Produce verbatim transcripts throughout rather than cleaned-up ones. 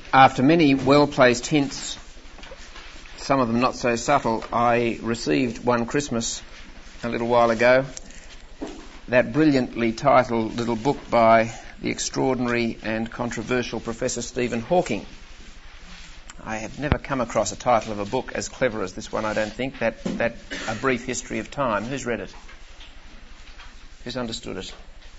After many well-placed hints, some of them not so subtle, I received one Christmas a little while ago that brilliantly titled little book by the extraordinary and controversial Professor Stephen Hawking. I have never come across a title of a book as clever as this one, I don't think, that, that A Brief History of Time. Who's read it? Who's understood it?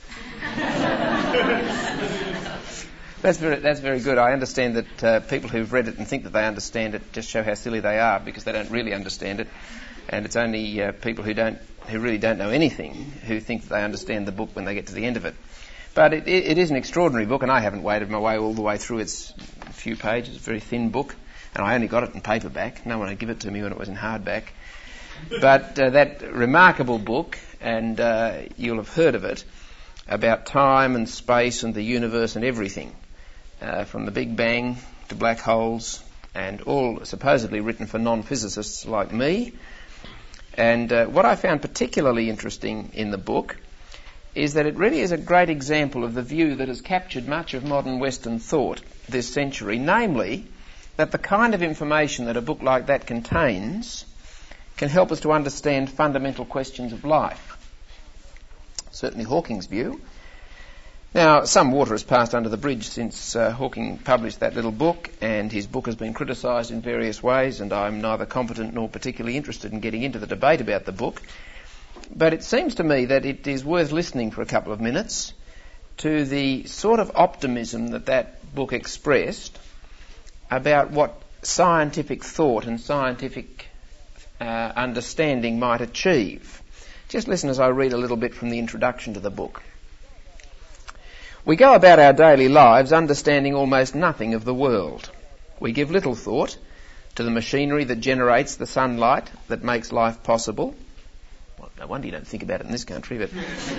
That's very, that's very good. I understand that uh, people who've read it and think that they understand it just show how silly they are, because they don't really understand it. And it's only uh, people who don't, who really don't know anything who think that they understand the book when they get to the end of it. But it, it, it is an extraordinary book, and I haven't waded my way all the way through its few pages. It's a very thin book, and I only got it in paperback. No one would give it to me when it was in hardback. But uh, that remarkable book, and uh, you'll have heard of it, about time and space and the universe and everything, uh, from the Big Bang to black holes, and all supposedly written for non-physicists like me. And uh, what I found particularly interesting in the book is that it really is a great example of the view that has captured much of modern Western thought this century, namely that the kind of information that a book like that contains can help us to understand fundamental questions of life. Certainly Hawking's view. Now, some water has passed under the bridge since uh, Hawking published that little book, and his book has been criticised in various ways, and I'm neither competent nor particularly interested in getting into the debate about the book. But it seems to me that it is worth listening for a couple of minutes to the sort of optimism that that book expressed about what scientific thought and scientific uh, understanding might achieve. Just listen as I read a little bit from the introduction to the book. We go about our daily lives understanding almost nothing of the world. We give little thought to the machinery that generates the sunlight that makes life possible. Well, no wonder you don't think about it in this country, but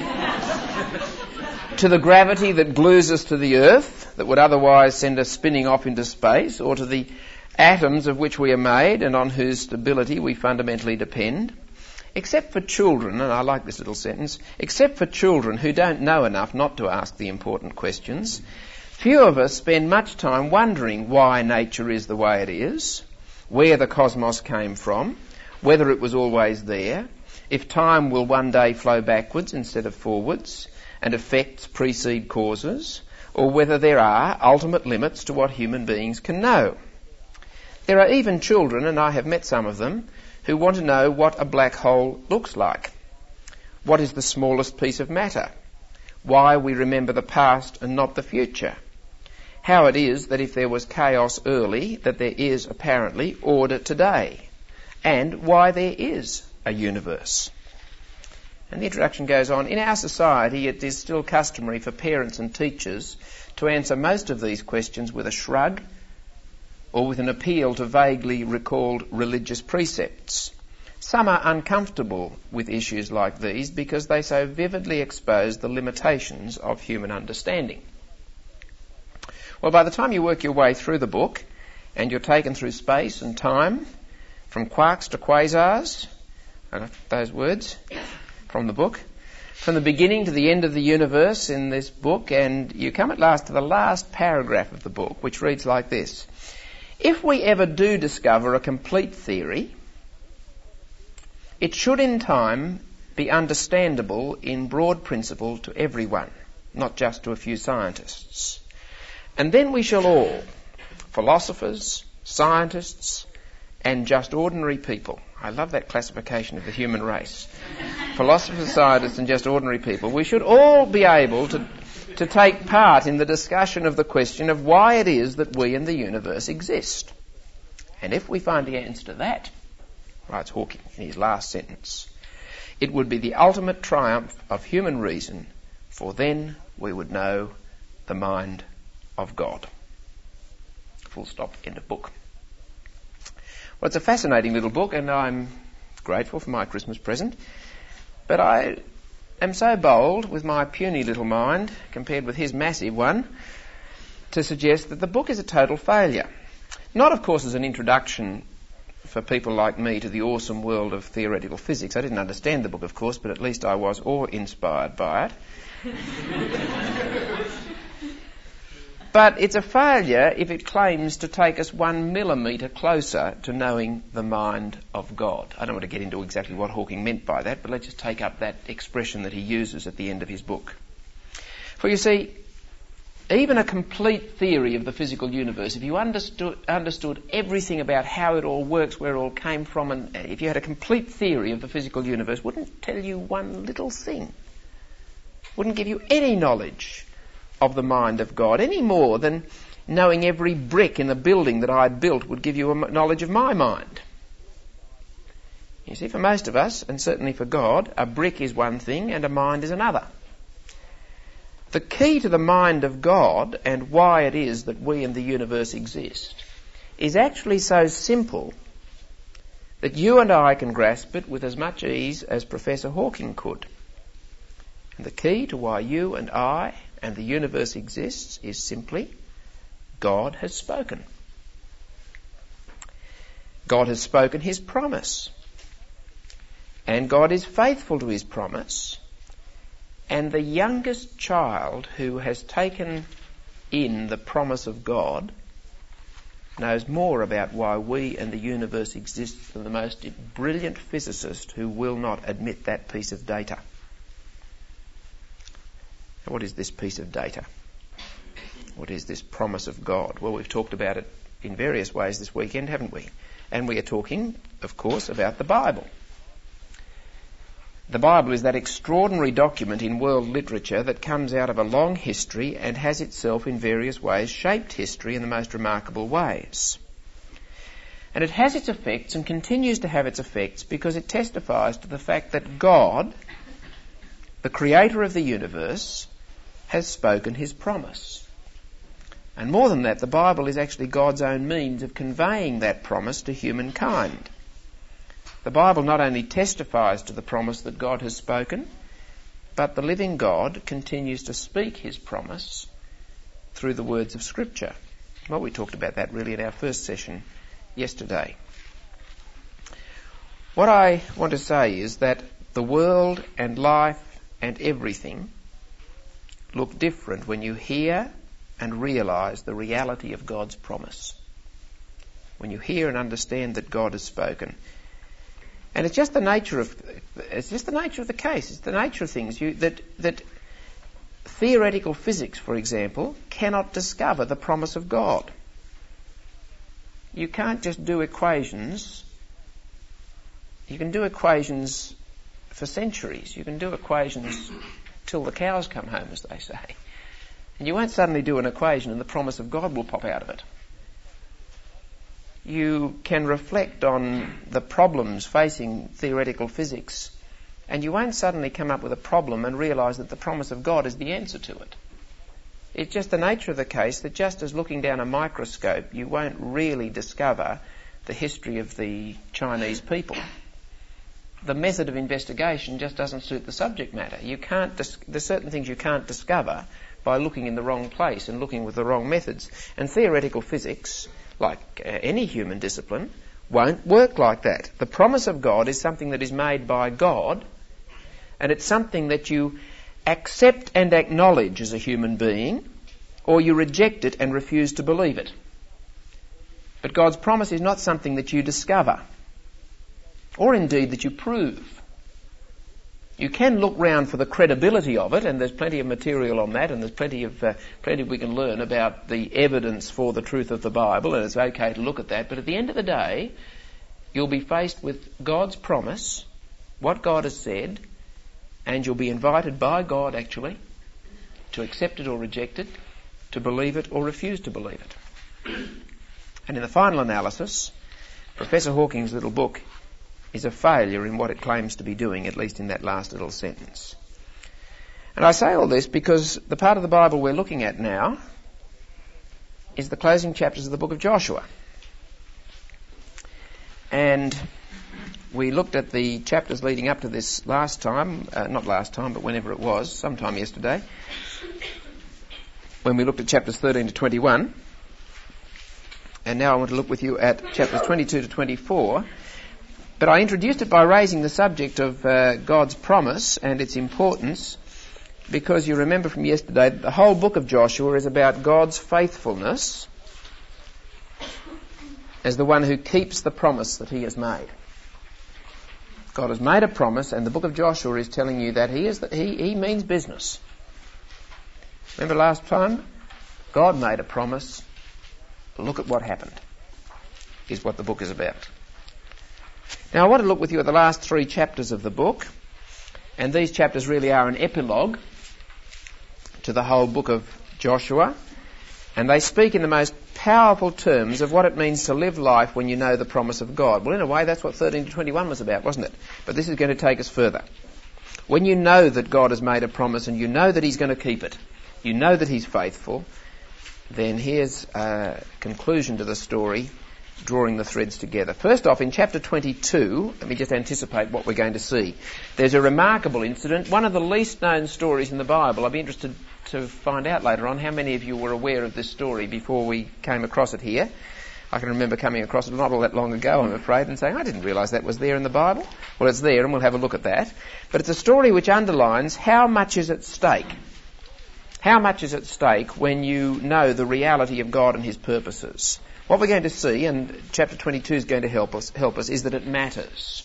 to the gravity that glues us to the earth, that would otherwise send us spinning off into space, or to the atoms of which we are made and on whose stability we fundamentally depend. Except for children, and I like this little sentence, except for children who don't know enough not to ask the important questions, few of us spend much time wondering why nature is the way it is, where the cosmos came from, whether it was always there, if time will one day flow backwards instead of forwards, and effects precede causes, or whether there are ultimate limits to what human beings can know. There are even children, and I have met some of them, who want to know what a black hole looks like. What is the smallest piece of matter? Why we remember the past and not the future? How it is that if there was chaos early, that there is apparently order today? And why there is a universe? And the introduction goes on. In our society, it is still customary for parents and teachers to answer most of these questions with a shrug, or with an appeal to vaguely recalled religious precepts. Some are uncomfortable with issues like these because they so vividly expose the limitations of human understanding. Well, by the time you work your way through the book, and you're taken through space and time, from quarks to quasars, I left those words from the book, from the beginning to the end of the universe in this book, and you come at last to the last paragraph of the book, which reads like this. If we ever do discover a complete theory, it should in time be understandable in broad principle to everyone, not just to a few scientists. And then we shall all, philosophers, scientists, and just ordinary people, I love that classification of the human race, philosophers, scientists, and just ordinary people, we should all be able to to take part in the discussion of the question of why it is that we in the universe exist. And if we find the answer to that, writes Hawking in his last sentence, it would be the ultimate triumph of human reason, for then we would know the mind of God. Full stop, end of book. Well, it's a fascinating little book, and I'm grateful for my Christmas present, but I am so bold with my puny little mind, compared with his massive one, to suggest that the book is a total failure. Not, of course, as an introduction for people like me to the awesome world of theoretical physics. I didn't understand the book, of course, but at least I was awe-inspired by it. But it's a failure if it claims to take us one millimetre closer to knowing the mind of God. I don't want to get into exactly what Hawking meant by that, but let's just take up that expression that he uses at the end of his book. For you see, even a complete theory of the physical universe, if you understood, understood everything about how it all works, where it all came from, and if you had a complete theory of the physical universe, wouldn't tell you one little thing. Wouldn't give you any knowledge of the mind of God, any more than knowing every brick in the building that I built would give you a knowledge of my mind. You see, for most of us, and certainly for God, a brick is one thing and a mind is another. The key to the mind of God and why it is that we and the universe exist is actually so simple that you and I can grasp it with as much ease as Professor Hawking could. And the key to why you and I and the universe exists is simply God has spoken. God has spoken his promise. And God is faithful to his promise. And the youngest child who has taken in the promise of God knows more about why we and the universe exists than the most brilliant physicist who will not admit that piece of data. What is this piece of data? What is this promise of God? Well, we've talked about it in various ways this weekend, haven't we? And we are talking, of course, about the Bible. The Bible is that extraordinary document in world literature that comes out of a long history and has itself in various ways shaped history in the most remarkable ways. And it has its effects and continues to have its effects because it testifies to the fact that God, the creator of the universe, has spoken his promise. And more than that, the Bible is actually God's own means of conveying that promise to humankind. The Bible not only testifies to the promise that God has spoken, but the living God continues to speak his promise through the words of Scripture. Well, we talked about that really in our first session yesterday. What I want to say is that the world and life and everything look different when you hear and realise the reality of God's promise. When you hear and understand that God has spoken. And it's just the nature of it's just the nature of the case. It's the nature of things. You, that that theoretical physics, for example, cannot discover the promise of God. You can't just do equations. You can do equations for centuries. You can do equations till the cows come home, as they say. And you won't suddenly do an equation and the promise of God will pop out of it. You can reflect on the problems facing theoretical physics, and you won't suddenly come up with a problem and realise that the promise of God is the answer to it. It's just the nature of the case that just as looking down a microscope, you won't really discover the history of the Chinese people. The method of investigation just doesn't suit the subject matter. You can't dis- there's certain things you can't discover by looking in the wrong place and looking with the wrong methods. And theoretical physics, like uh, any human discipline, won't work like that. The promise of God is something that is made by God, and it's something that you accept and acknowledge as a human being, or you reject it and refuse to believe it. But God's promise is not something that you discover, or indeed that you prove. You can look round for the credibility of it, and there's plenty of material on that, and there's plenty of uh, plenty we can learn about the evidence for the truth of the Bible, and it's okay to look at that. But at the end of the day, you'll be faced with God's promise, what God has said, and you'll be invited by God, actually, to accept it or reject it, to believe it or refuse to believe it. And in the final analysis, Professor Hawking's little book is a failure in what it claims to be doing, at least in that last little sentence. And I say all this because the part of the Bible we're looking at now is the closing chapters of the book of Joshua. And we looked at the chapters leading up to this last time, uh, not last time, but whenever it was, sometime yesterday, when we looked at chapters thirteen to twenty-one. And now I want to look with you at chapters twenty-two to twenty-four. But I introduced it by raising the subject of uh, God's promise and its importance because you remember from yesterday that the whole book of Joshua is about God's faithfulness as the one who keeps the promise that he has made. God has made a promise, and the book of Joshua is telling you that he is the, he, he means business. Remember last time? God made a promise. Look at what happened, is what the book is about. Now I want to look with you at the last three chapters of the book, and these chapters really are an epilogue to the whole book of Joshua, and they speak in the most powerful terms of what it means to live life when you know the promise of God. Well, in a way, that's what thirteen to twenty-one was about, wasn't it? But this is going to take us further. When you know that God has made a promise and you know that he's going to keep it, you know that he's faithful, then here's a conclusion to the story, drawing the threads together. First off, in chapter twenty-two, let me just anticipate what we're going to see. There's a remarkable incident, one of the least known stories in the Bible. I'll be interested to find out later on how many of you were aware of this story before we came across it here. I can remember coming across it not all that long ago, I'm afraid, and saying, I didn't realise that was there in the Bible. Well, it's there, and we'll have a look at that. But it's a story which underlines how much is at stake. How much is at stake when you know the reality of God and his purposes. What we're going to see, and chapter twenty-two is going to help us, help us, is that it matters.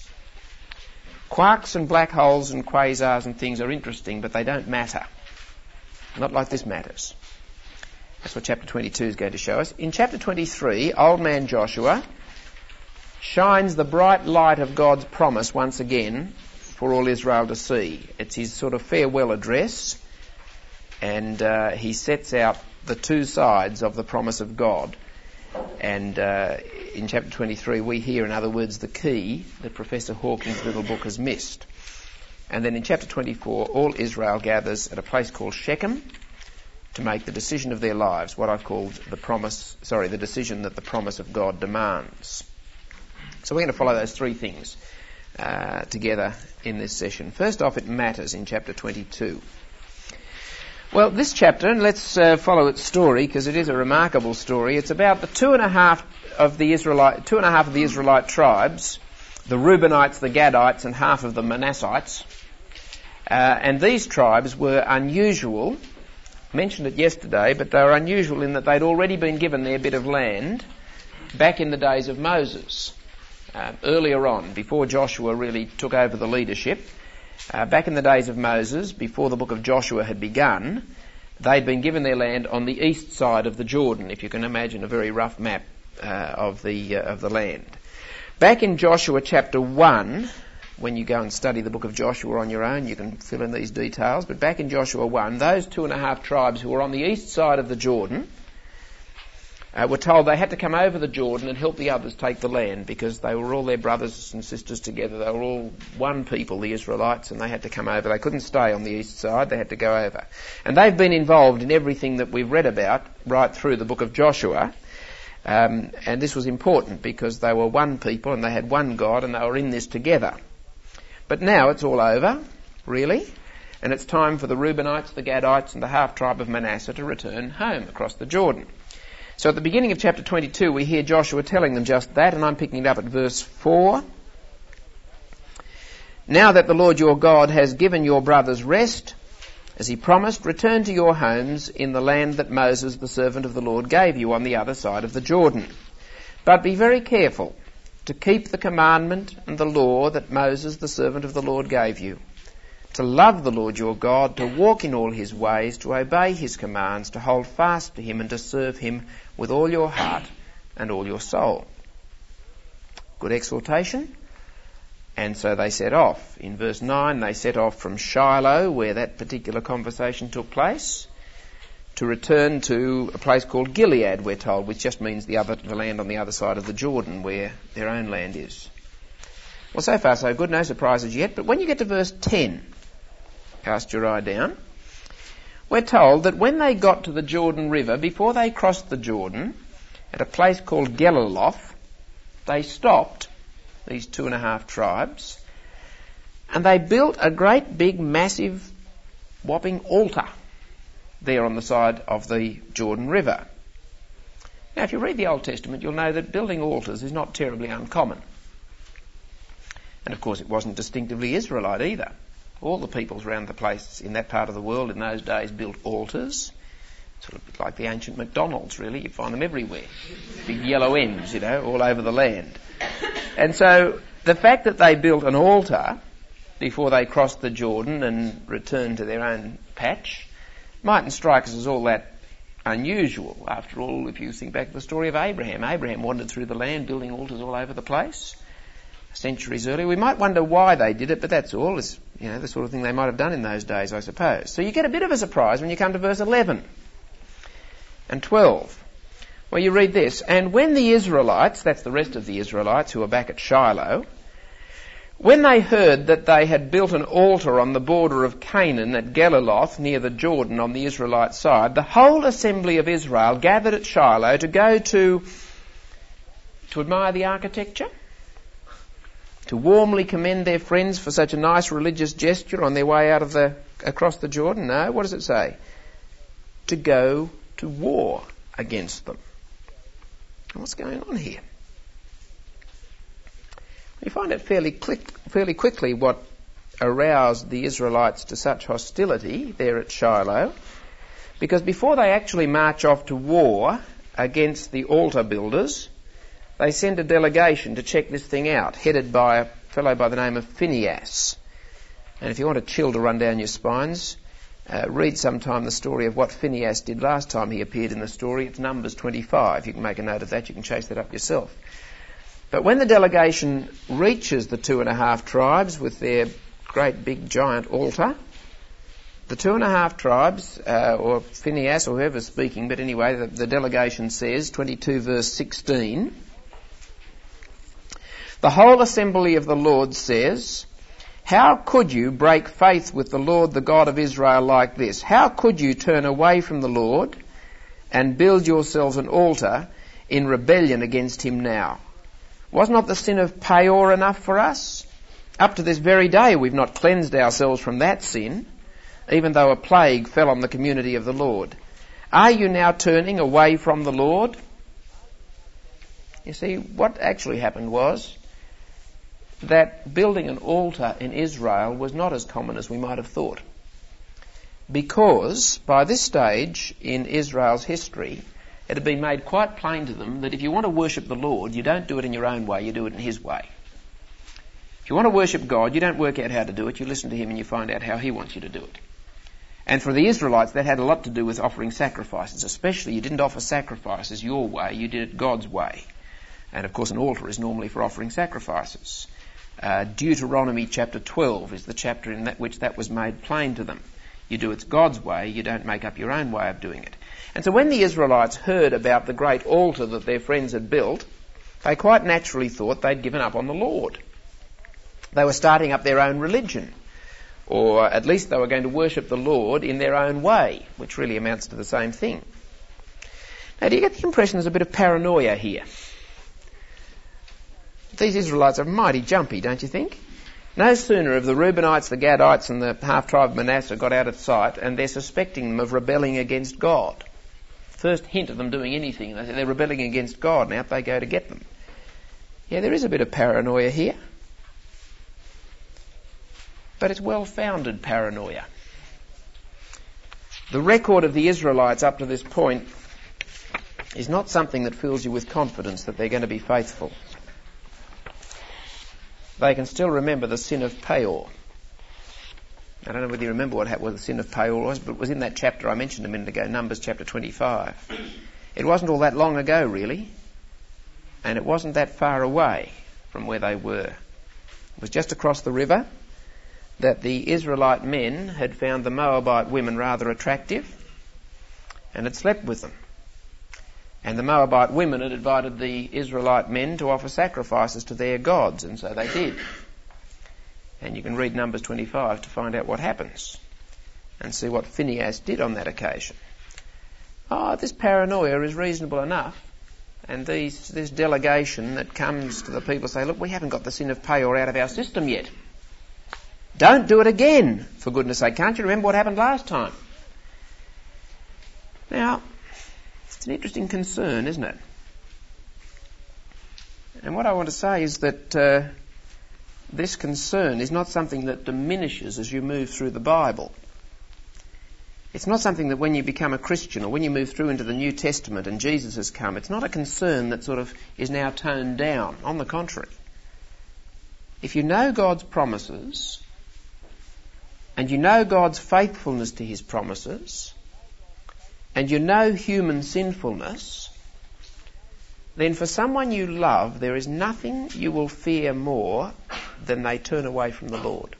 Quarks and black holes and quasars and things are interesting, but they don't matter. Not like this matters. That's what chapter twenty-two is going to show us. In chapter twenty-three, old man Joshua shines the bright light of God's promise once again for all Israel to see. It's his sort of farewell address, and uh, he sets out the two sides of the promise of God. And uh, in chapter twenty-three we hear, in other words, the key that Professor Hawking's little book has missed. And then in chapter twenty-four, all Israel gathers at a place called Shechem to make the decision of their lives, what I've called the promise, sorry, the decision that the promise of God demands. So we're going to follow those three things uh, together in this session. First off, it matters in chapter twenty-two. Well, this chapter, and let's uh, follow its story because it is a remarkable story. It's about the two and a half of the Israelite, two and a half of the Israelite tribes, the Reubenites, the Gadites, and half of the Manassites. Uh, and these tribes were unusual. I mentioned it yesterday, but they were unusual in that they'd already been given their bit of land back in the days of Moses, uh, earlier on, before Joshua really took over the leadership. Uh, back in the days of Moses, before the book of Joshua had begun, they'd been given their land on the east side of the Jordan, if you can imagine a very rough map uh, of the uh, of the land. Back in Joshua chapter one, when you go and study the book of Joshua on your own, you can fill in these details, but back in Joshua one, those two and a half tribes who were on the east side of the Jordan Uh, were told they had to come over the Jordan and help the others take the land because they were all their brothers and sisters together. They were all one people, the Israelites, and they had to come over. They couldn't stay on the east side. They had to go over. And they've been involved in everything that we've read about right through the book of Joshua. Um, and this was important because they were one people and they had one God and they were in this together. But now it's all over, really. And it's time for the Reubenites, the Gadites, and the half-tribe of Manasseh to return home across the Jordan. So at the beginning of chapter twenty-two, we hear Joshua telling them just that, and I'm picking it up at verse four. Now that the Lord your God has given your brothers rest, as he promised, return to your homes in the land that Moses, the servant of the Lord, gave you on the other side of the Jordan. But be very careful to keep the commandment and the law that Moses, the servant of the Lord, gave you, to love the Lord your God, to walk in all his ways, to obey his commands, to hold fast to him and to serve him with all your heart and all your soul. Good exhortation. And so they set off. In verse nine, they set off from Shiloh, where that particular conversation took place, to return to a place called Gilead, we're told, which just means the other, the land on the other side of the Jordan, where their own land is. Well, so far so good, no surprises yet. But when you get to verse ten, cast your eye down, we're told that when they got to the Jordan River, before they crossed the Jordan, at a place called Geliloth, they stopped, these two and a half tribes, and they built a great big massive whopping altar there on the side of the Jordan River. Now if you read the Old Testament, you'll know that building altars is not terribly uncommon. And of course it wasn't distinctively Israelite either. All the peoples around the place in that part of the world in those days built altars, sort of like the ancient McDonald's, really. You find them everywhere. Big yellow M's, you know, all over the land. And so the fact that they built an altar before they crossed the Jordan and returned to their own patch mightn't strike us as all that unusual. After all, if you think back to the story of Abraham, Abraham wandered through the land building altars all over the place centuries earlier. We might wonder why they did it, but that's all. It's, you know, the sort of thing they might have done in those days, I suppose. So you get a bit of a surprise when you come to verse eleven and twelve, where you read this: "And when the Israelites," that's the rest of the Israelites who are back at Shiloh, "when they heard that they had built an altar on the border of Canaan at Geliloth near the Jordan on the Israelite side, the whole assembly of Israel gathered at Shiloh to go to, to admire the architecture, to warmly commend their friends for such a nice religious gesture on their way out of the, across the Jordan." No, what does it say? To go to war against them. What's going on here? You find it fairly, click, fairly quickly what aroused the Israelites to such hostility there at Shiloh, because before they actually march off to war against the altar builders, they send a delegation to check this thing out, headed by a fellow by the name of Phinehas. And if you want a chill to run down your spines, uh, read sometime the story of what Phinehas did last time he appeared in the story. It's Numbers twenty-five. You can make a note of that. You can chase that up yourself. But when the delegation reaches the two and a half tribes with their great big giant altar, the two and a half tribes, uh, or Phinehas or whoever's speaking, but anyway, the, the delegation says, twenty-two verse sixteen, "The whole assembly of the Lord says, how could you break faith with the Lord, the God of Israel, like this? How could you turn away from the Lord and build yourselves an altar in rebellion against him now? Was not the sin of Peor enough for us? Up to this very day we've not cleansed ourselves from that sin, even though a plague fell on the community of the Lord. Are you now turning away from the Lord?" You see, what actually happened was that building an altar in Israel was not as common as we might have thought. Because by this stage in Israel's history, it had been made quite plain to them that if you want to worship the Lord, you don't do it in your own way, you do it in his way. If you want to worship God, you don't work out how to do it, you listen to him and you find out how he wants you to do it. And for the Israelites, that had a lot to do with offering sacrifices. Especially, you didn't offer sacrifices your way, you did it God's way. And of course an altar is normally for offering sacrifices. Uh, Deuteronomy chapter twelve is the chapter in that which that was made plain to them. You do it God's way, you don't make up your own way of doing it. And so when the Israelites heard about the great altar that their friends had built, they quite naturally thought they'd given up on the Lord. They were starting up their own religion, or at least they were going to worship the Lord in their own way, which really amounts to the same thing. Now, do you get the impression there's a bit of paranoia here? These Israelites are mighty jumpy, don't you think? No sooner have the Reubenites, the Gadites and the half-tribe of Manasseh got out of sight, and they're suspecting them of rebelling against God. First hint of them doing anything, they say they're rebelling against God, and out they go to get them. Yeah, there is a bit of paranoia here. But it's well-founded paranoia. The record of the Israelites up to this point is not something that fills you with confidence that they're going to be faithful. They can still remember the sin of Peor. I don't know whether you remember what, what the sin of Peor was, but it was in that chapter I mentioned a minute ago, Numbers chapter twenty-five. It wasn't all that long ago, really, and it wasn't that far away from where they were. It was just across the river that the Israelite men had found the Moabite women rather attractive and had slept with them. And the Moabite women had invited the Israelite men to offer sacrifices to their gods, and so they did. And you can read Numbers twenty-five to find out what happens and see what Phinehas did on that occasion. Oh, this paranoia is reasonable enough. And these, this delegation that comes to the people say, look, we haven't got the sin of Peor out of our system yet. Don't do it again, for goodness sake. Can't you remember what happened last time? Now, it's an interesting concern, isn't it? And what I want to say is that uh, this concern is not something that diminishes as you move through the Bible. It's not something that when you become a Christian or when you move through into the New Testament and Jesus has come, it's not a concern that sort of is now toned down. On the contrary. If you know God's promises and you know God's faithfulness to his promises and you know human sinfulness, then for someone you love, there is nothing you will fear more than they turn away from the Lord.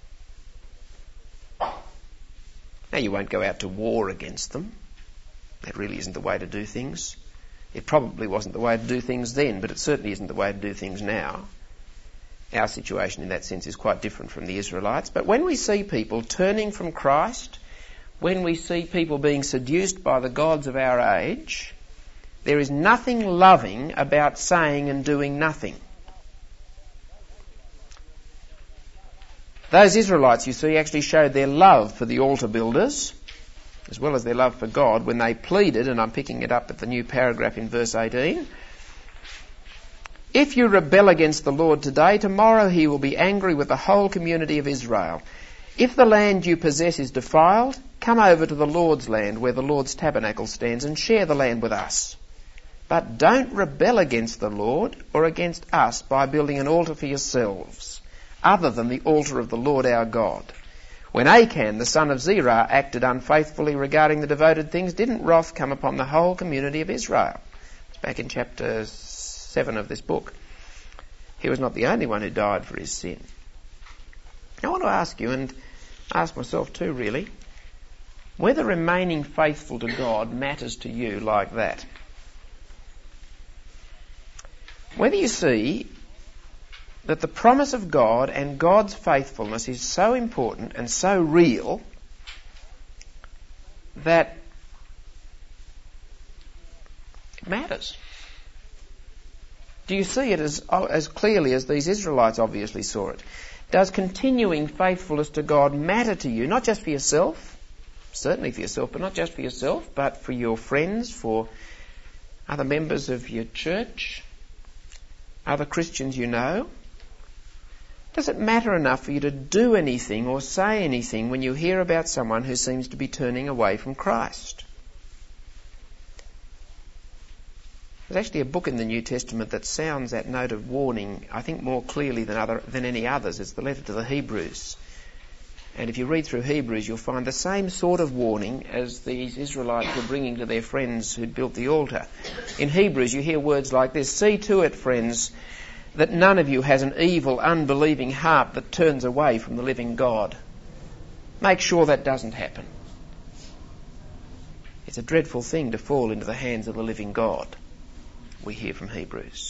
Now, you won't go out to war against them. That really isn't the way to do things. It probably wasn't the way to do things then, but it certainly isn't the way to do things now. Our situation in that sense is quite different from the Israelites. But when we see people turning from Christ, when we see people being seduced by the gods of our age, there is nothing loving about saying and doing nothing. Those Israelites, you see, actually showed their love for the altar builders, as well as their love for God, when they pleaded, and I'm picking it up at the new paragraph in verse eighteen, if you rebel against the Lord today, tomorrow he will be angry with the whole community of Israel. If the land you possess is defiled, come over to the Lord's land where the Lord's tabernacle stands and share the land with us. But don't rebel against the Lord or against us by building an altar for yourselves, other than the altar of the Lord our God. When Achan, the son of Zerah, acted unfaithfully regarding the devoted things, didn't wrath come upon the whole community of Israel? It's back in chapter seven of this book. He was not the only one who died for his sin. I want to ask you, and ask myself too really, whether remaining faithful to God matters to you like that. Whether you see that the promise of God and God's faithfulness is so important and so real that it matters. Do you see it as, as clearly as these Israelites obviously saw it? Does continuing faithfulness to God matter to you, not just for yourself, certainly for yourself, but not just for yourself, but for your friends, for other members of your church, other Christians you know? Does it matter enough for you to do anything or say anything when you hear about someone who seems to be turning away from Christ? There's actually a book in the New Testament that sounds that note of warning, I think, more clearly than other than any others. It's the letter to the Hebrews. And if you read through Hebrews, you'll find the same sort of warning as these Israelites were bringing to their friends who'd built the altar. In Hebrews, you hear words like this: see to it, friends, that none of you has an evil, unbelieving heart that turns away from the living God. Make sure that doesn't happen. It's a dreadful thing to fall into the hands of the living God, we hear from Hebrews.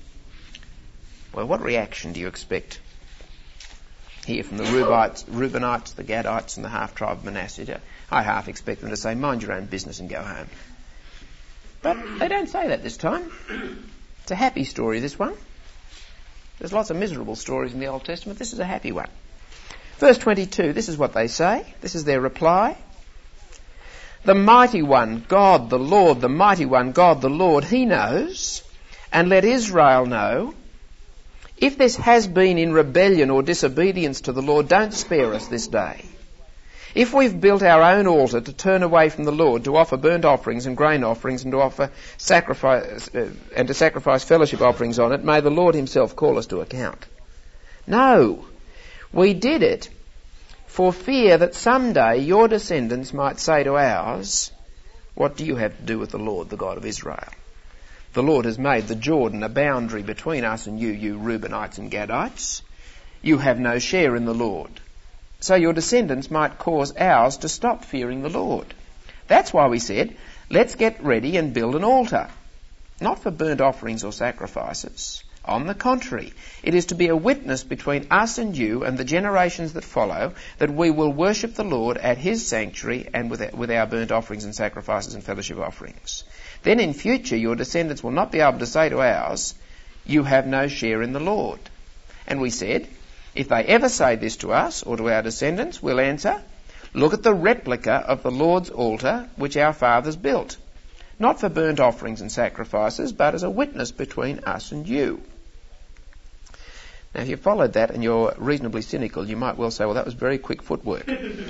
Well, what reaction do you expect here from the Reubenites, Reubenites, the Gadites and the half-tribe of Manasseh? I half expect them to say, mind your own business and go home. But they don't say that this time. It's a happy story, this one. There's lots of miserable stories in the Old Testament. This is a happy one. Verse twenty-two, this is what they say. This is their reply. The mighty one, God the Lord, the mighty one, God the Lord, he knows, and let Israel know. If this has been in rebellion or disobedience to the Lord, don't spare us this day. If we've built our own altar to turn away from the Lord, to offer burnt offerings and grain offerings and to offer sacrifice uh, and to sacrifice fellowship offerings on it, may the Lord himself call us to account. No, we did it for fear that someday your descendants might say to ours, what do you have to do with the Lord, the God of Israel? The Lord has made the Jordan a boundary between us and you, you Reubenites and Gadites. You have no share in the Lord. So your descendants might cause ours to stop fearing the Lord. That's why we said, let's get ready and build an altar. Not for burnt offerings or sacrifices. On the contrary, it is to be a witness between us and you and the generations that follow that we will worship the Lord at his sanctuary and with with our burnt offerings and sacrifices and fellowship offerings. Then in future your descendants will not be able to say to ours, you have no share in the Lord. And we said, if they ever say this to us or to our descendants, we'll answer, look at the replica of the Lord's altar which our fathers built, not for burnt offerings and sacrifices, but as a witness between us and you. Now, if you followed that and you're reasonably cynical, you might well say, well, that was very quick footwork.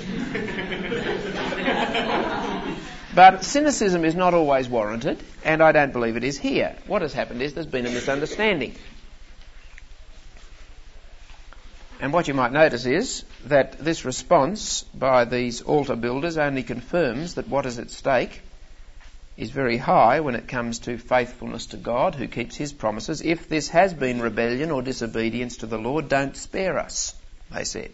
But cynicism is not always warranted, and I don't believe it is here. What has happened is there's been a misunderstanding. And what you might notice is that this response by these altar builders only confirms that what is at stake is very high when it comes to faithfulness to God, who keeps his promises. If this has been rebellion or disobedience to the Lord, don't spare us, they said.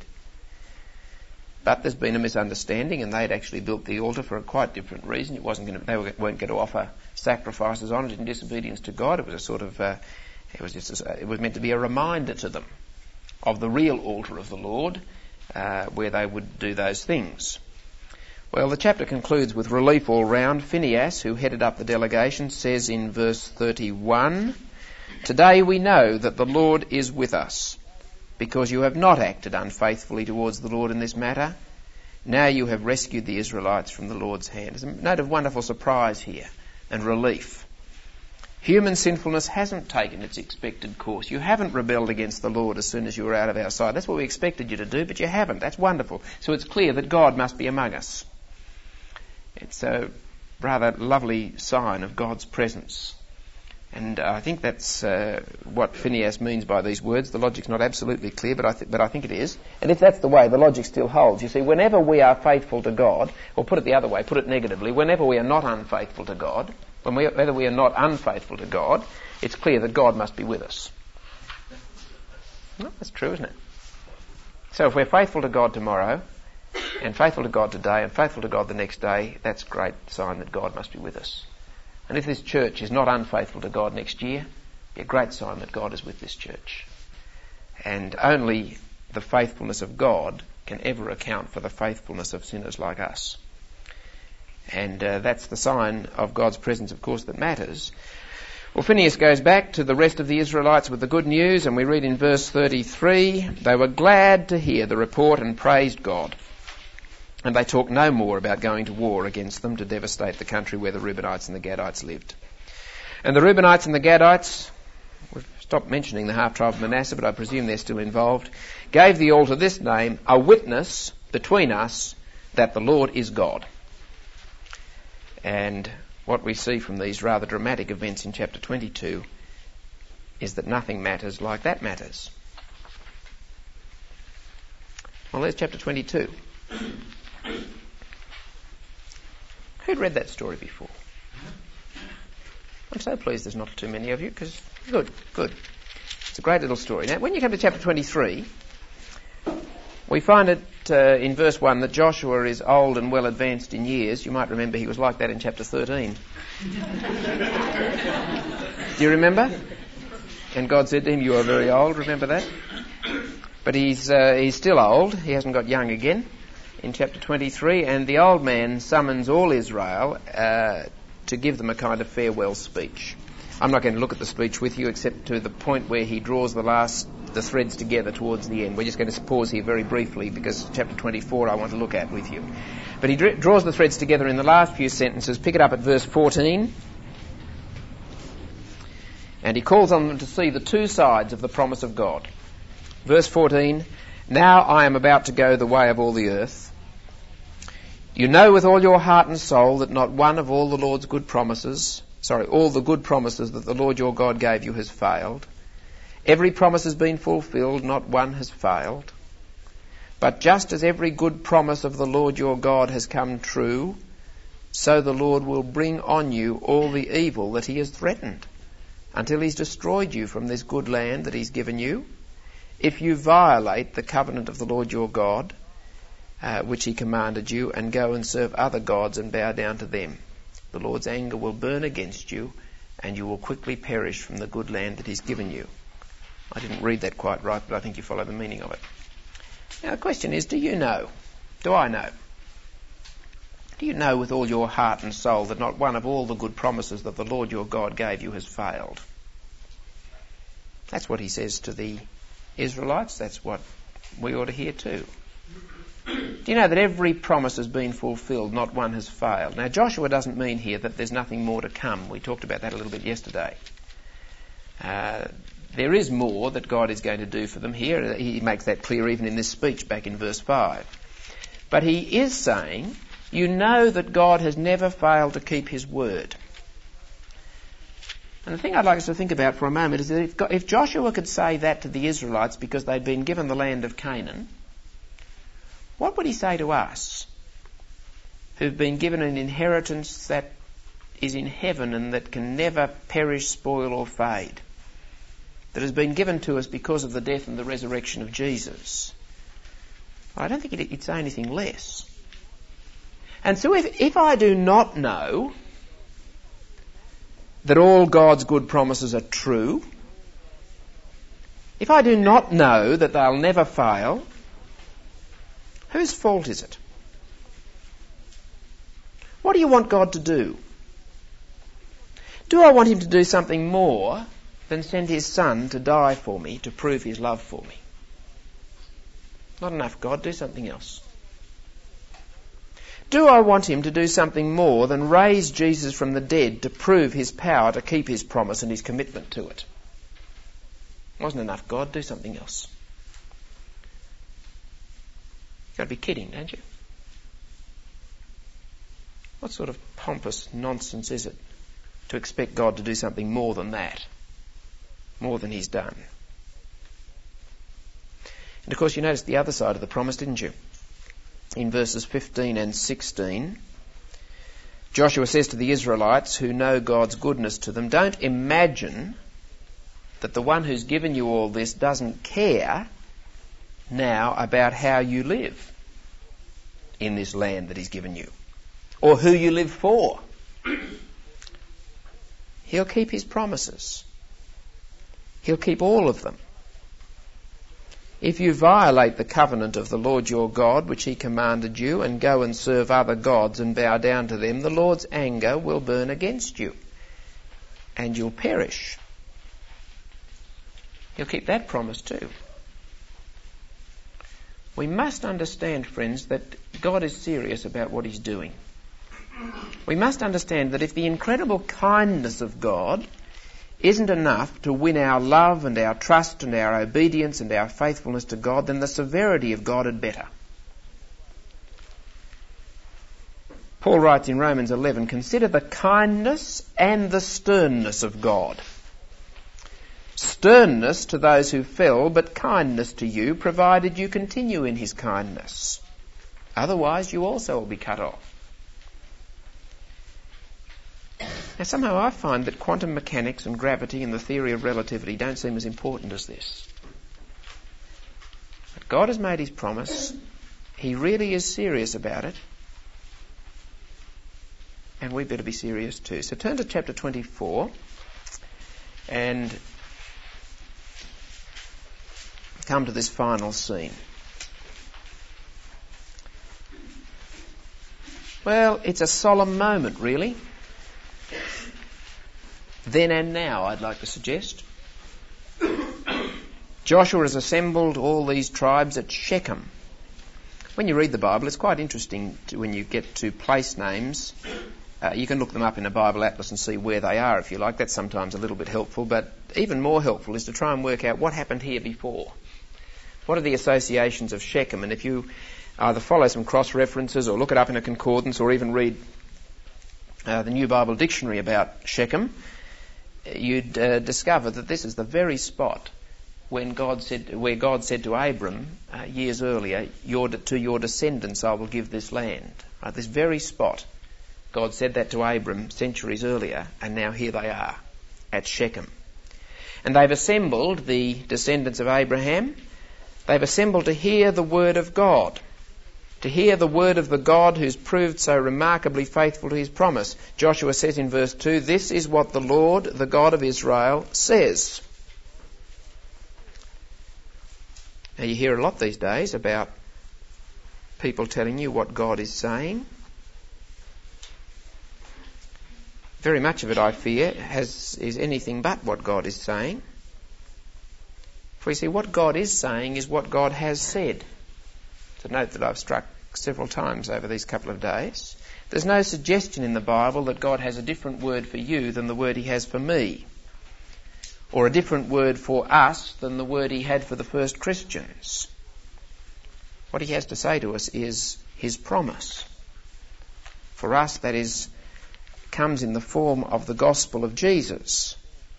But there's been a misunderstanding, and they'd actually built the altar for a quite different reason. It wasn't going to, they weren't going to offer sacrifices on it in disobedience to God. It was a sort of, uh, it was just, a, it was meant to be a reminder to them of the real altar of the Lord, uh, where they would do those things. Well, the chapter concludes with relief all round. Phinehas, who headed up the delegation, says in verse thirty-one, "Today we know that the Lord is with us, because you have not acted unfaithfully towards the Lord in this matter. Now you have rescued the Israelites from the Lord's hand." There's a note of wonderful surprise here and relief. Human sinfulness hasn't taken its expected course. You haven't rebelled against the Lord as soon as you were out of our sight. That's what we expected you to do, but you haven't. That's wonderful. So it's clear that God must be among us. It's a rather lovely sign of God's presence. And uh, I think that's uh, what Phinehas means by these words. The logic's not absolutely clear, but I, th- but I think it is. And if that's the way, the logic still holds. You see, whenever we are faithful to God, or put it the other way, put it negatively, whenever we are not unfaithful to God, when we, whether we are not unfaithful to God, it's clear that God must be with us. Well, that's true, isn't it? So if we're faithful to God tomorrow, and faithful to God today, and faithful to God the next day, that's a great sign that God must be with us. And if this church is not unfaithful to God next year, it'll be a great sign that God is with this church. And only the faithfulness of God can ever account for the faithfulness of sinners like us. And uh, that's the sign of God's presence, of course, that matters. Well, Phinehas goes back to the rest of the Israelites with the good news, and we read in verse thirty-three, "They were glad to hear the report and praised God. And they talked no more about going to war against them to devastate the country where the Reubenites and the Gadites lived." And the Reubenites and the Gadites, we've stopped mentioning the half-tribe of Manasseh, but I presume they're still involved, gave the altar this name, "A witness between us that the Lord is God." And what we see from these rather dramatic events in chapter twenty-two is that nothing matters like that matters. Well, there's chapter twenty-two. Who'd read that story before? I'm so pleased there's not too many of you, because good, good. It's a great little story. Now, when you come to chapter twenty-three, we find it uh, in verse one that Joshua is old and well advanced in years. You might remember he was like that in chapter thirteen. Do you remember? And God said to him, "You are very old." Remember that? But he's uh, he's still old. He hasn't got young again. In chapter twenty-three, and the old man summons all Israel uh, to give them a kind of farewell speech. I'm not going to look at the speech with you except to the point where he draws the last, the threads together towards the end. We're just going to pause here very briefly because chapter twenty-four I want to look at with you. But he dr- draws the threads together in the last few sentences. Pick it up at verse fourteen. And he calls on them to see the two sides of the promise of God. Verse fourteen, "Now I am about to go the way of all the earth. You know with all your heart and soul that not one of all the Lord's good promises, sorry, all the good promises that the Lord your God gave you has failed. Every promise has been fulfilled, not one has failed. But just as every good promise of the Lord your God has come true, so the Lord will bring on you all the evil that he has threatened, until he's destroyed you from this good land that he's given you. If you violate the covenant of the Lord your God, Uh, which he commanded you, and go and serve other gods and bow down to them, the Lord's anger will burn against you, and you will quickly perish from the good land that he's given you." I didn't read that quite right, but I think you follow the meaning of it. Now the question is, do you know? Do I know? Do you know with all your heart and soul that not one of all the good promises that the Lord your God gave you has failed? That's what he says to the Israelites. That's what we ought to hear too. Do you know that every promise has been fulfilled, not one has failed? Now, Joshua doesn't mean here that there's nothing more to come. We talked about that a little bit yesterday. Uh, There is more that God is going to do for them here. He makes that clear even in this speech back in verse five. But he is saying, you know that God has never failed to keep his word. And the thing I'd like us to think about for a moment is that if, God, if Joshua could say that to the Israelites because they'd been given the land of Canaan, what would he say to us who've been given an inheritance that is in heaven and that can never perish, spoil or fade, that has been given to us because of the death and the resurrection of Jesus? I don't think he'd say anything less. And so if, if I do not know that all God's good promises are true, if I do not know that they'll never fail, whose fault is it? What do you want God to do? Do I want him to do something more than send his son to die for me, to prove his love for me? Not enough, God, do something else. Do I want him to do something more than raise Jesus from the dead to prove his power to keep his promise and his commitment to it? Wasn't enough, God, do something else. You've got to be kidding, don't you? What sort of pompous nonsense is it to expect God to do something more than that, more than he's done? And of course you noticed the other side of the promise, didn't you? In verses fifteen and sixteen, Joshua says to the Israelites who know God's goodness to them, don't imagine that the one who's given you all this doesn't care now about how you live in this land that he's given you, or who you live for. He'll keep his promises. He'll keep all of them. If you violate the covenant of the Lord your God, which he commanded you, and go and serve other gods and bow down to them, the Lord's anger will burn against you, and you'll perish. He'll keep that promise too. We must understand, friends, that God is serious about what he's doing. We must understand that if the incredible kindness of God isn't enough to win our love and our trust and our obedience and our faithfulness to God, then the severity of God had better. Paul writes in Romans eleven, consider the kindness and the sternness of God. Sternness to those who fell, but kindness to you, provided you continue in his kindness. Otherwise you also will be cut off. Now somehow I find that quantum mechanics and gravity and the theory of relativity don't seem as important as this. But God has made his promise. He really is serious about it. And we better be serious too. So turn to chapter twenty-four and come to this final scene. Well, it's a solemn moment, really. Then and now, I'd like to suggest. Joshua has assembled all these tribes at Shechem. When you read the Bible, it's quite interesting to, when you get to place names. Uh, you can look them up in a Bible atlas and see where they are, if you like. That's sometimes a little bit helpful, but even more helpful is to try and work out what happened here before. What are the associations of Shechem? And if you either follow some cross-references or look it up in a concordance or even read uh, the New Bible Dictionary about Shechem, you'd uh, discover that this is the very spot when God said, where God said to Abram uh, years earlier, your, to your descendants I will give this land. Right, this very spot. God said that to Abram centuries earlier, and now here they are at Shechem. And they've assembled, the descendants of Abraham, they've assembled to hear the word of God, to hear the word of the God who's proved so remarkably faithful to his promise. Joshua says in verse two, this is what the Lord, the God of Israel, says. Now you hear a lot these days about people telling you what God is saying. Very much of it, I fear, has is anything but what God is saying. For you see, what God is saying is what God has said. It's a note that I've struck several times over these couple of days. There's no suggestion in the Bible that God has a different word for you than the word he has for me. or a different word for us than the word he had for the first Christians. What he has to say to us is his promise. For us, that is, comes in the form of the gospel of Jesus.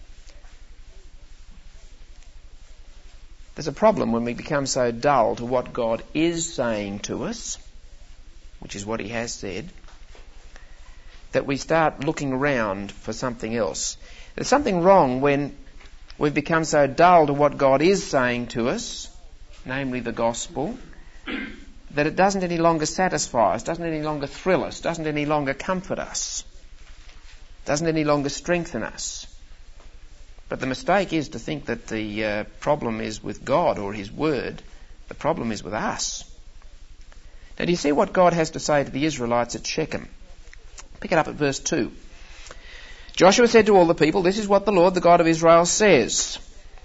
There's a problem when we become so dull to what God is saying to us, which is what he has said, that we start looking around for something else. There's something wrong when we've become so dull to what God is saying to us, namely the gospel, that it doesn't any longer satisfy us, doesn't any longer thrill us, doesn't any longer comfort us, doesn't any longer strengthen us. But the mistake is to think that the uh, problem is with God or his word. The problem is with us. Now, do you see what God has to say to the Israelites at Shechem? Pick it up at verse two. Joshua said to all the people, "This is what the Lord, the God of Israel, says.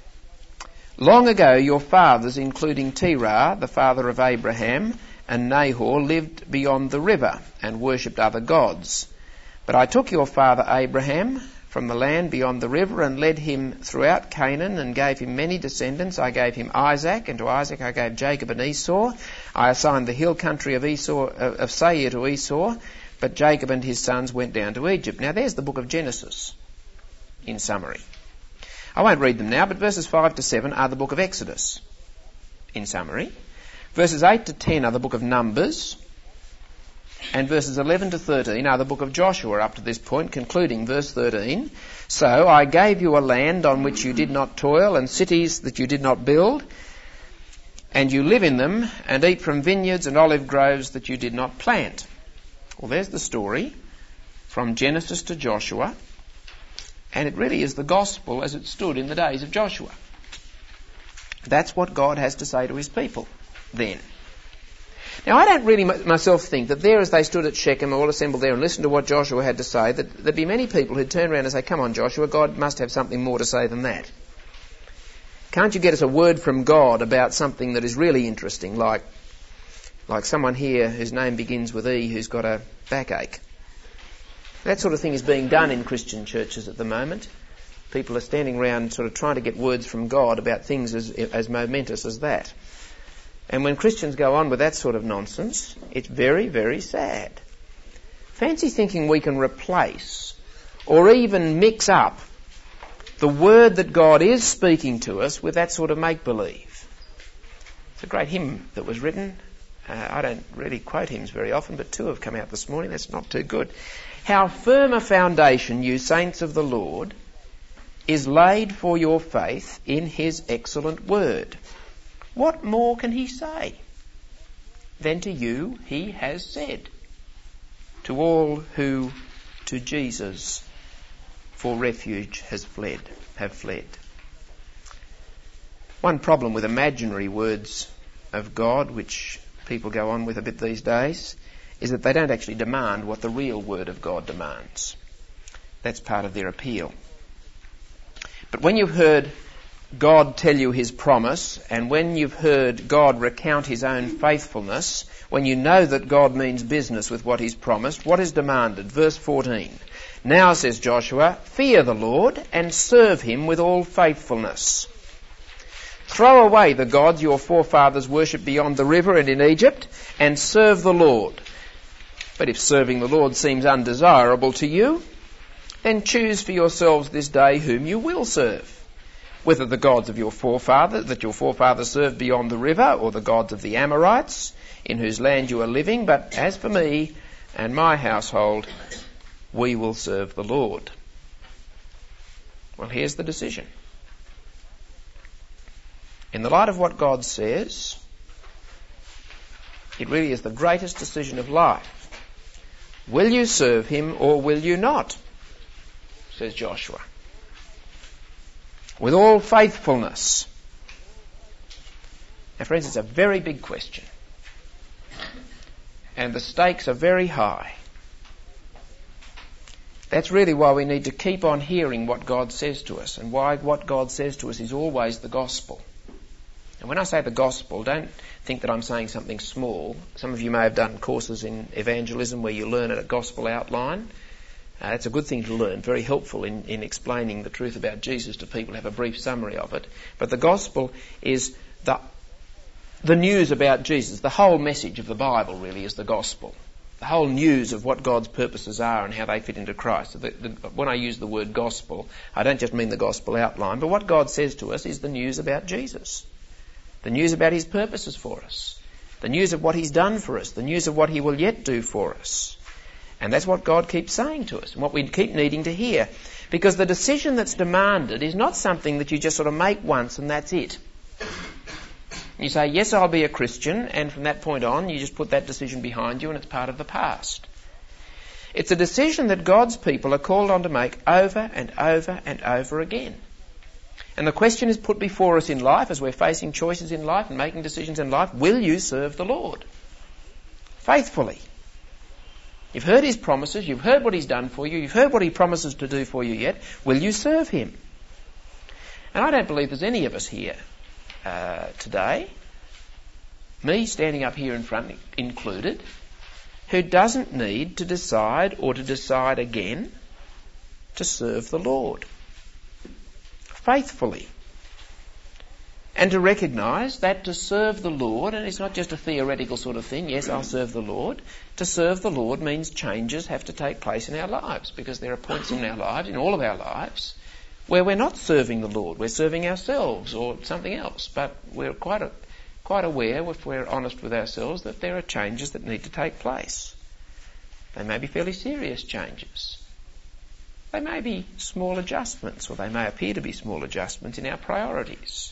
Long ago your fathers, including Terah, the father of Abraham, and Nahor, lived beyond the river and worshipped other gods. But I took your father Abraham from the land beyond the river and led him throughout Canaan and gave him many descendants. I gave him Isaac, and to Isaac I gave Jacob and Esau. I assigned the hill country of Esau, of Seir to Esau, but Jacob and his sons went down to Egypt." Now there's the book of Genesis in summary. I won't read them now, but verses five to seven are the book of Exodus in summary. Verses eight to ten are the book of Numbers. And verses eleven to thirteen are the book of Joshua up to this point, concluding verse thirteen. "So I gave you a land on which you did not toil, and cities that you did not build, and you live in them and eat from vineyards and olive groves that you did not plant." Well, there's the story from Genesis to Joshua, and it really is the gospel as it stood in the days of Joshua. That's what God has to say to his people then. Now, I don't really myself think that there, as they stood at Shechem, all assembled there and listened to what Joshua had to say, that there'd be many people who'd turn around and say, "Come on, Joshua, God must have something more to say than that. Can't you get us a word from God about something that is really interesting, like like someone here whose name begins with E who's got a backache?" That sort of thing is being done in Christian churches at the moment. People are standing around sort of trying to get words from God about things as, as momentous as that. And when Christians go on with that sort of nonsense, it's very, very sad. Fancy thinking we can replace or even mix up the word that God is speaking to us with that sort of make-believe. It's a great hymn that was written. Uh, I don't really quote hymns very often, but two have come out this morning. That's not too good. "How firm a foundation, you saints of the Lord, is laid for your faith in his excellent word. What more can he say than to you he has said, to all who to Jesus for refuge has fled, have fled." One problem with imaginary words of God, which people go on with a bit these days, is that they don't actually demand what the real word of God demands. That's part of their appeal. But when you've heard God tell you his promise, and when you've heard God recount his own faithfulness, when you know that God means business with what he's promised, what is demanded? Verse fourteen. "Now, says Joshua, fear the Lord and serve him with all faithfulness. Throw away the gods your forefathers worshipped beyond the river and in Egypt, and serve the Lord. But if serving the Lord seems undesirable to you, then choose for yourselves this day whom you will serve, whether the gods of your forefathers that your forefathers served beyond the river, or the gods of the Amorites, in whose land you are living. But as for me and my household, we will serve the Lord." Well, here's the decision. In the light of what God says, it really is the greatest decision of life. Will you serve him or will you not? Says Joshua. With all faithfulness. Now, friends, it's a very big question. And the stakes are very high. That's really why we need to keep on hearing what God says to us, and why what God says to us is always the gospel. And when I say the gospel, don't think that I'm saying something small. Some of you may have done courses in evangelism where you learn a gospel outline. Uh, that's a good thing to learn, very helpful in, in explaining the truth about Jesus to people, have a brief summary of it. But the gospel is the, the news about Jesus. The whole message of the Bible really is the gospel. The whole news of what God's purposes are and how they fit into Christ. So the, the, when I use the word gospel, I don't just mean the gospel outline, but what God says to us is the news about Jesus. The news about his purposes for us. The news of what he's done for us. The news of what he will yet do for us. And that's what God keeps saying to us and what we keep needing to hear. Because the decision that's demanded is not something that you just sort of make once and that's it. You say, yes, I'll be a Christian, and from that point on you just put that decision behind you and it's part of the past. It's a decision that God's people are called on to make over and over and over again. And the question is put before us in life as we're facing choices in life and making decisions in life, will you serve the Lord faithfully? You've heard his promises, you've heard what he's done for you, you've heard what he promises to do for you yet. Will you serve him? And I don't believe there's any of us here uh, today, me standing up here in front included, who doesn't need to decide or to decide again to serve the Lord faithfully. And to recognise that to serve the Lord, and it's not just a theoretical sort of thing, yes, I'll serve the Lord. To serve the Lord means changes have to take place in our lives, because there are points in our lives, in all of our lives, where we're not serving the Lord. We're serving ourselves or something else. But we're quite a, quite aware, if we're honest with ourselves, that there are changes that need to take place. They may be fairly serious changes. They may be small adjustments, or they may appear to be small adjustments in our priorities.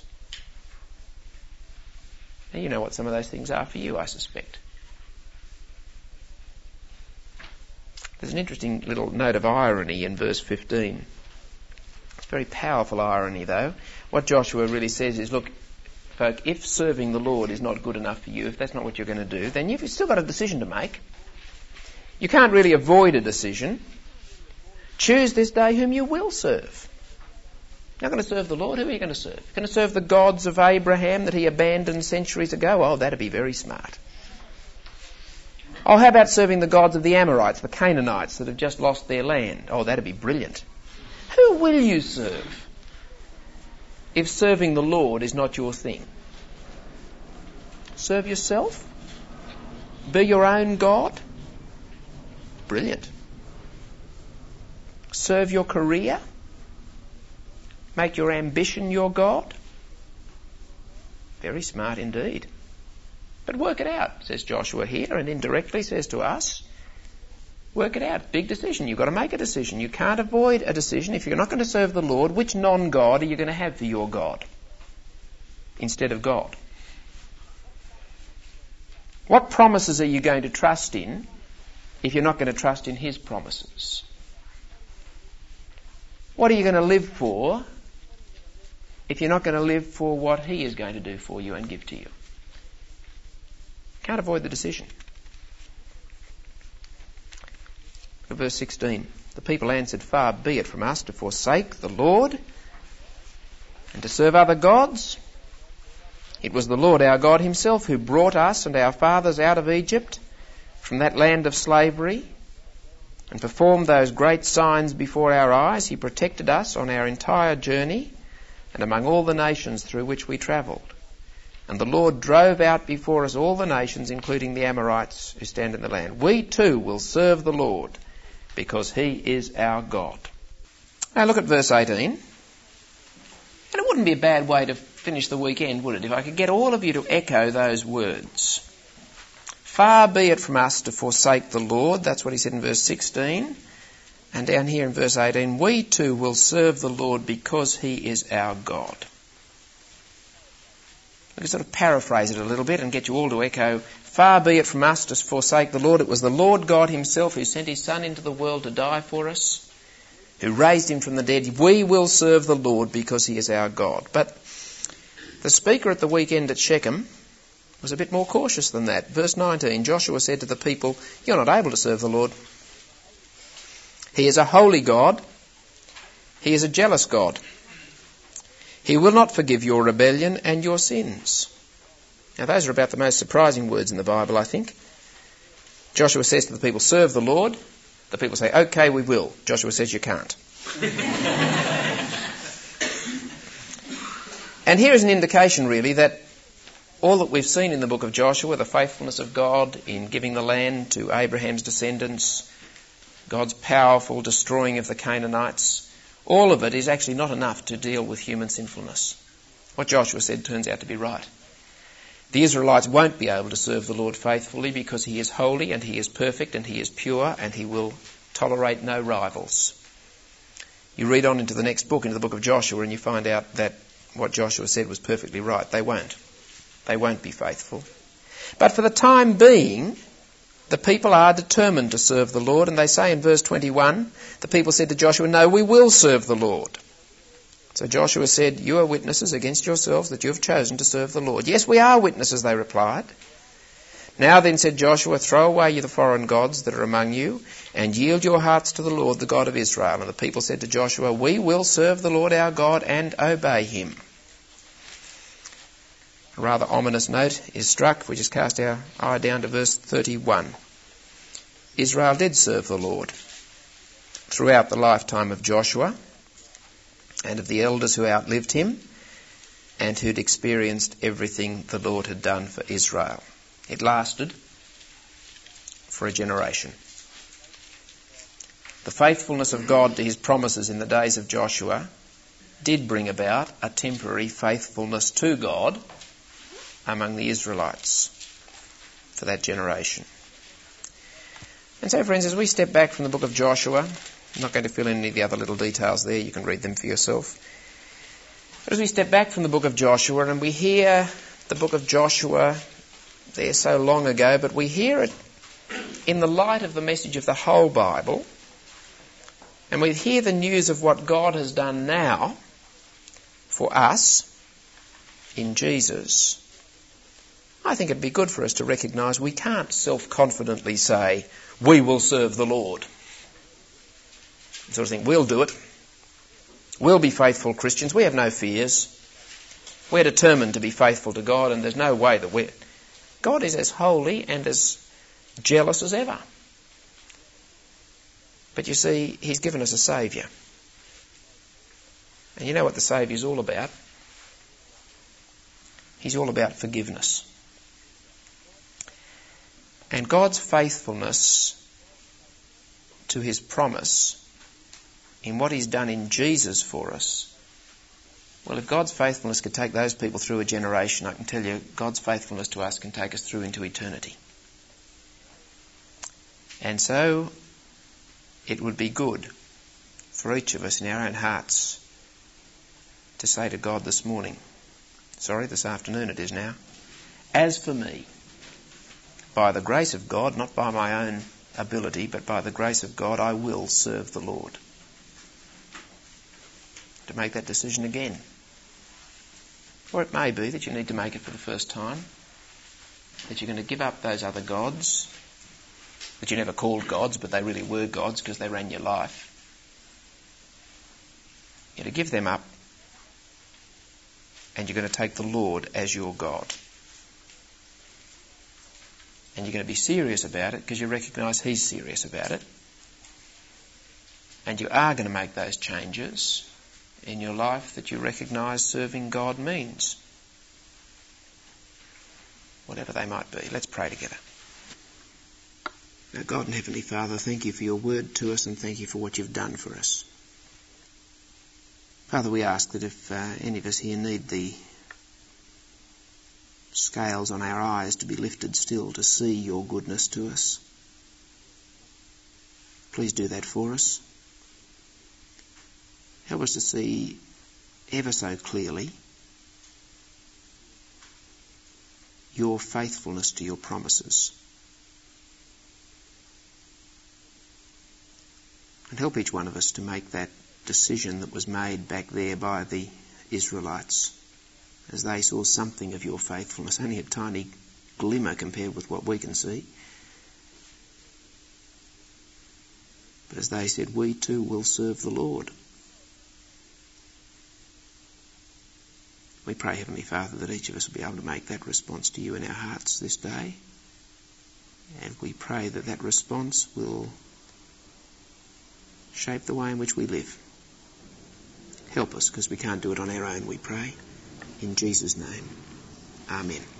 Now, you know what some of those things are for you, I suspect. There's an interesting little note of irony in verse fifteen. It's very powerful irony, though. What Joshua really says is, look, folk, if serving the Lord is not good enough for you, if that's not what you're going to do, then you've still got a decision to make. You can't really avoid a decision. Choose this day whom you will serve. You're not going to serve the Lord. Who are you going to serve? You're going to serve the gods of Abraham that he abandoned centuries ago? Oh, that'd be very smart. Oh, how about serving the gods of the Amorites, the Canaanites that have just lost their land? Oh, that'd be brilliant. Who will you serve if serving the Lord is not your thing? Serve yourself? Be your own God? Brilliant. Serve your career? Make your ambition your God? Very smart indeed. But work it out, says Joshua here, and indirectly says to us, work it out. Big decision. You've got to make a decision. You can't avoid a decision. If you're not going to serve the Lord, which non-God are you going to have for your God instead of God? What promises are you going to trust in if you're not going to trust in his promises? What are you going to live for if you're not going to live for what he is going to do for you and give to you? Can't avoid the decision. Verse sixteen. The people answered, far be it from us to forsake the Lord and to serve other gods. It was the Lord our God himself who brought us and our fathers out of Egypt from that land of slavery and performed those great signs before our eyes. He protected us on our entire journey and among all the nations through which we travelled. And the Lord drove out before us all the nations, including the Amorites who stand in the land. We too will serve the Lord because he is our God. Now look at verse eighteen. And it wouldn't be a bad way to finish the weekend, would it, if I could get all of you to echo those words. Far be it from us to forsake the Lord. That's what he said in verse sixteen. And down here in verse eighteen, we too will serve the Lord because he is our God. We can sort of paraphrase it a little bit and get you all to echo, far be it from us to forsake the Lord. It was the Lord God himself who sent his Son into the world to die for us, who raised him from the dead. We will serve the Lord because he is our God. But the speaker at the weekend at Shechem was a bit more cautious than that. Verse nineteen, Joshua said to the people, you're not able to serve the Lord. He is a holy God. He is a jealous God. He will not forgive your rebellion and your sins. Now those are about the most surprising words in the Bible, I think. Joshua says to the people, serve the Lord. The people say, okay, we will. Joshua says you can't. And here is an indication really that all that we've seen in the book of Joshua, the faithfulness of God in giving the land to Abraham's descendants, God's powerful destroying of the Canaanites, all of it is actually not enough to deal with human sinfulness. What Joshua said turns out to be right. The Israelites won't be able to serve the Lord faithfully because he is holy and he is perfect and he is pure and he will tolerate no rivals. You read on into the next book, into the book of Joshua, and you find out that what Joshua said was perfectly right. They won't. They won't be faithful. But for the time being, the people are determined to serve the Lord, and they say in verse twenty-one, the people said to Joshua, no, we will serve the Lord. So Joshua said, you are witnesses against yourselves that you have chosen to serve the Lord. Yes, we are witnesses, they replied. Now then, said Joshua, throw away the foreign gods that are among you and yield your hearts to the Lord, the God of Israel. And the people said to Joshua, we will serve the Lord our God and obey him. A rather ominous note is struck if we just cast our eye down to verse thirty-one. Israel did serve the Lord throughout the lifetime of Joshua and of the elders who outlived him and who'd experienced everything the Lord had done for Israel. It lasted for a generation. The faithfulness of God to his promises in the days of Joshua did bring about a temporary faithfulness to God among the Israelites for that generation. And so, friends, as we step back from the book of Joshua, I'm not going to fill in any of the other little details there, you can read them for yourself. But as we step back from the book of Joshua and we hear the book of Joshua there so long ago, but we hear it in the light of the message of the whole Bible, and we hear the news of what God has done now for us in Jesus, I think it'd be good for us to recognise we can't self-confidently say, we will serve the Lord. Sort of think, we'll do it. We'll be faithful Christians. We have no fears. We're determined to be faithful to God, and there's no way that we're... God is as holy and as jealous as ever. But you see, he's given us a Saviour. And you know what the Saviour's all about? He's all about forgiveness. And God's faithfulness to his promise in what he's done in Jesus for us, well, if God's faithfulness could take those people through a generation, I can tell you God's faithfulness to us can take us through into eternity. And so it would be good for each of us in our own hearts to say to God this morning, sorry, this afternoon it is now, as for me, by the grace of God, not by my own ability, but by the grace of God, I will serve the Lord. To make that decision again. Or it may be that you need to make it for the first time, that you're going to give up those other gods that you never called gods, but they really were gods because they ran your life. You're to give them up, and you're going to take the Lord as your God. And you're going to be serious about it because you recognise he's serious about it. And you are going to make those changes in your life that you recognise serving God means. Whatever they might be. Let's pray together. Now, God and Heavenly Father, thank you for your word to us and thank you for what you've done for us. Father, we ask that if uh, any of us here need the scales on our eyes to be lifted still to see your goodness to us, please do that for us. Help us to see ever so clearly your faithfulness to your promises. And help each one of us to make that decision that was made back there by the Israelites as they saw something of your faithfulness, only a tiny glimmer compared with what we can see. But as they said, we too will serve the Lord. We pray, Heavenly Father, that each of us will be able to make that response to you in our hearts this day. And we pray that that response will shape the way in which we live. Help us, because we can't do it on our own, we pray. In Jesus' name, amen.